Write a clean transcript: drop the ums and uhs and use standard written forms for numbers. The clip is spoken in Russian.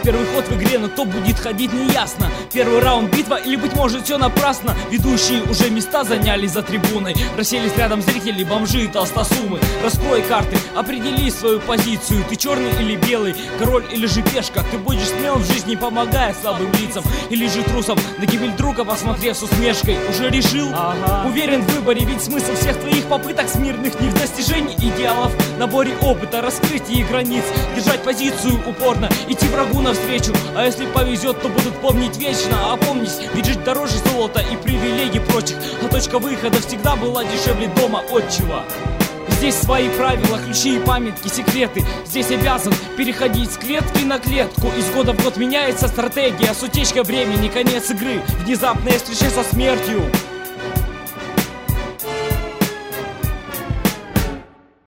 первый ход в игре, но кто будет ходить неясно. Первый раунд битва или, быть может, все напрасно. Ведущие уже места заняли за трибуной. Расселись рядом зрители, бомжи и толстосумы. Раскрой карты, определи свою позицию. Ты черный или белый, король или же пешка. Ты будешь смел в жизни, помогая слабым лицам, или же трусом, на гибель друга посмотрев с усмешкой. Уже решил? Ага. Уверен в выборе, ведь смысл всех твоих попыток смирных не в достижении идеалов, наборе опыта, раскрытии границ, держать позицию упорно, идти врагу навстречу. А если повезет, то будут помнить вечно. Опомнись, ведь жить дороже золота и привилегий прочих. А точка выхода всегда была дешевле дома отчего. Здесь свои правила, ключи и памятки, секреты. Здесь обязан переходить с клетки на клетку. Из года в год меняется стратегия, с утечкой времени, конец игры, внезапная встреча со смертью.